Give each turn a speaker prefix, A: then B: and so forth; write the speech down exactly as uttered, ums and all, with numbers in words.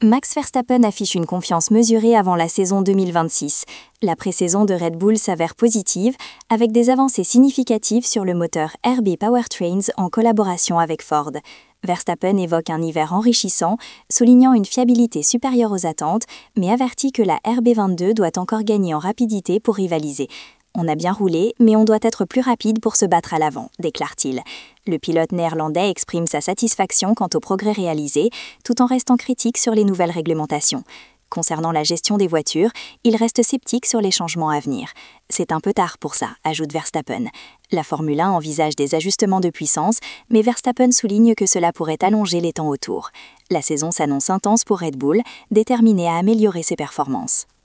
A: Max Verstappen affiche une confiance mesurée avant la saison deux mille vingt-six. La pré-saison de Red Bull s'avère positive, avec des avancées significatives sur le moteur R B Powertrains en collaboration avec Ford. Verstappen évoque un hiver enrichissant, soulignant une fiabilité supérieure aux attentes, mais avertit que la R B vingt-deux doit encore gagner en rapidité pour rivaliser. On a bien roulé, mais on doit être plus rapide pour se battre à l'avant, déclare-t-il. Le pilote néerlandais exprime sa satisfaction quant aux progrès réalisés, tout en restant critique sur les nouvelles réglementations. Concernant la gestion des voitures, il reste sceptique sur les changements à venir. C'est un peu tard pour ça, ajoute Verstappen. La Formule un envisage des ajustements de puissance, mais Verstappen souligne que cela pourrait allonger les temps autour. La saison s'annonce intense pour Red Bull, déterminé à améliorer ses performances.